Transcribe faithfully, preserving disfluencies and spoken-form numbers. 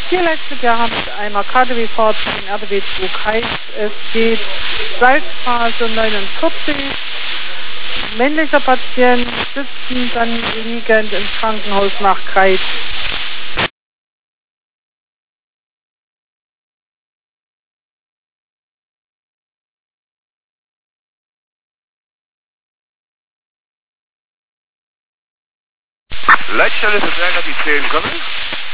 Hier leistet wir haben mit einer K D W-Fahrt in R D W zwei Kreis. Es geht Salzphase neunundvierzig. Männlicher Patient sitzen dann liegend im Krankenhaus nach Kreis. Leitstelle für Berger, die zehn kommen.